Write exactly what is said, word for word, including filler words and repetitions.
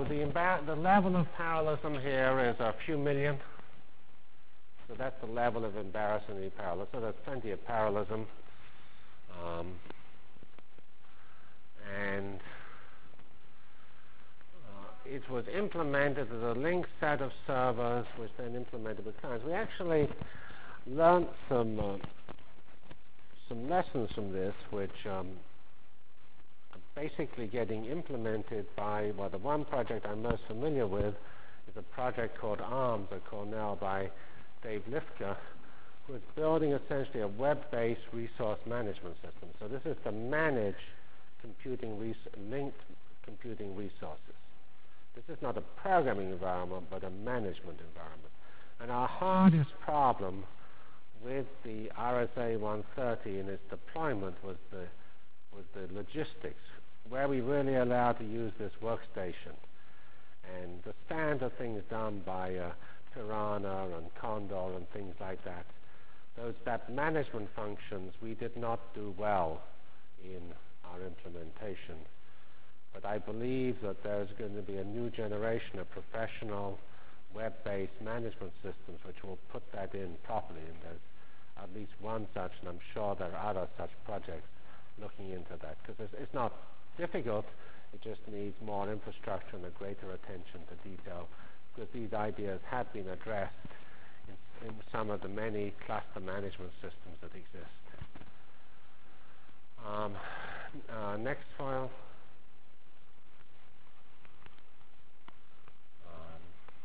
So the, the level of parallelism here is a few million. So that's the level of embarrassingly parallel. So there's plenty of parallelism. Um, and uh, it was implemented as a linked set of servers, which then implemented with clients. We actually learned some uh, some lessons from this, which um, are basically getting implemented by, well, the one project I'm most familiar with is a project called ARMS at Cornell by Dave Lifka, who is building essentially a web-based resource management system. So this is to manage computing res linked computing resources. This is not a programming environment, but a management environment. And our hardest problem with the R S A one thirty in its deployment was the, was the logistics. Where we really allowed to use this workstation. And the standard things done by uh, Piranha and Condor and things like that, those that management functions we did not do well in our implementation. But I believe that there's going to be a new generation of professional web-based management systems which will put that in properly, and there's at least one such, and I'm sure there are other such projects looking into that, because it's, it's not difficult, it just needs more infrastructure and a greater attention to detail, because these ideas have been addressed in, in some of the many cluster management systems that exist. Um, uh, next file.